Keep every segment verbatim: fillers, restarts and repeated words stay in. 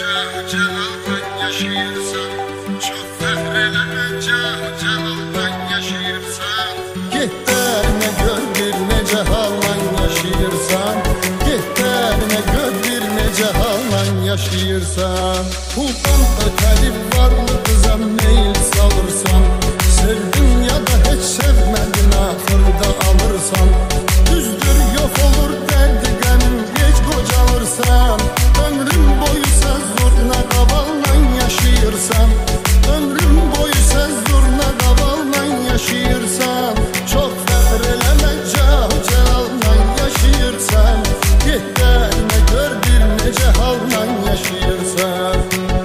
cah celaldan yaşayırsan, çok fəxrelənə cah celaldan yaşayırsan. Getdərinə gör bir necə hallan yaşayırsan, getdərinə gör bir necə hallan yaşayırsan. Puldan ötəli varlı qıza meyil salırsan, sevdin ya da heç sevmədin axırda alırsan. Düzdür yox olur dərdi qəmin gec qocalırsan, ömrün boyu sen zurna qavalla yaşayırsan, ömrün boyu sen zurna qavalla yaşayırsan. Çok fəxr eləmə cah cəlalla yaşayırsan, getdərinə gör bir necə halla yaşayırsan.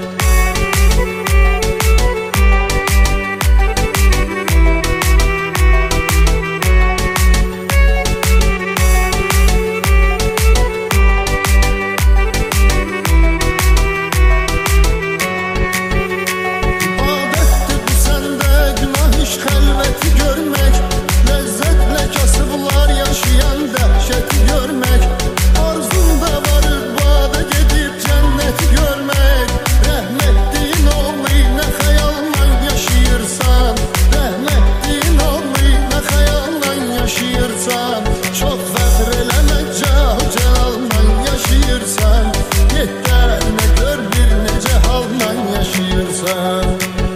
Çok fəxr eləmə cah cəlalla yaşayırsan, getdərinə gör bir necə halla yaşayırsan.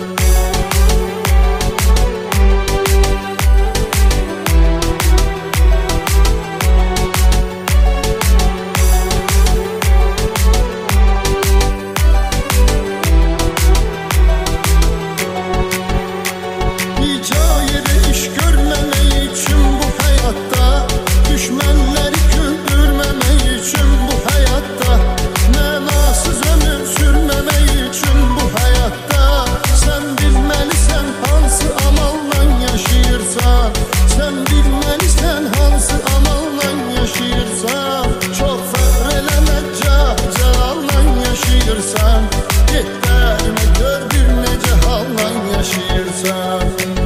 Düşmənləri güldürməmək üçün bu həyatda, mənasız ömür sürməmək üçün bu həyatda. Sən bilməlisən hansı amalla yaşayırsan, sən bilməlisən hansı amalla yaşayırsan. Çox fəxr eləmə cah cəlalla yaşayırsan, getdərinə gör bir necə halla yaşayırsan.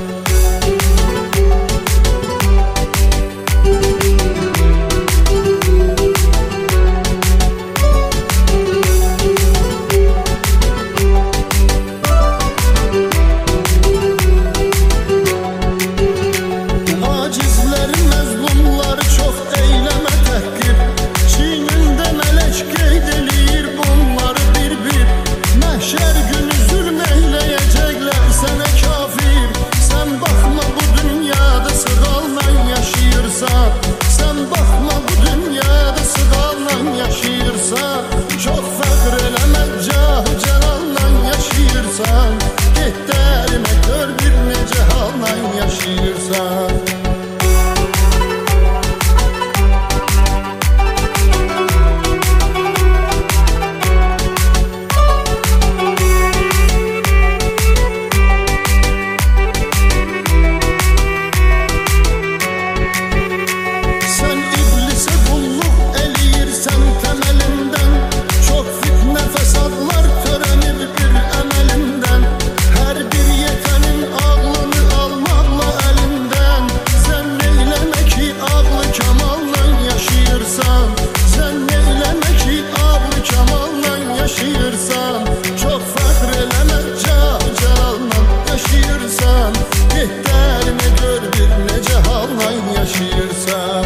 Sen bakma bu dünyada sığalla yaşayırsan, çok fəxr eləmə cah cəlalla yaşayırsan, getdərinə gör bir necə halla yaşayırsan. Çok fəxr eləmə cah cəlalla yaşayırsan, getdərinə gör bir necə halla yaşayırsan.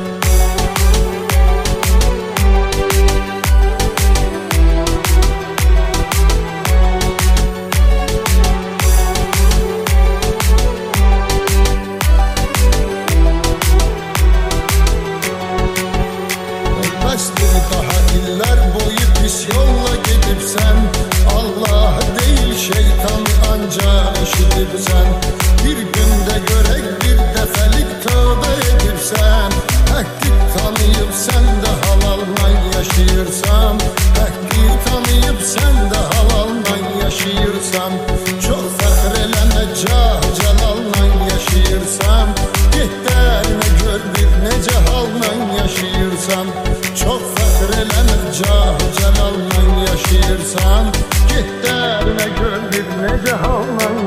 Bəsdir daha illər boyu pis yolla gedibsən, Allah deyil şeytanı ancaq eşidibsən. Bir gündə görək bir dəfəlik tövbə edibsən, həqqi tanıyıb sən də halalla yaşayırsan, həqqi tanıyıb sən də halalla yaşayırsan. Çox fəxr eləmə cah cəlalla yaşayırsan, getdərinə gör bir necə halla yaşayırsan. Çok fəxr eləmə cah cəlalla yaşayırsan, getdərinə gör bir necə halla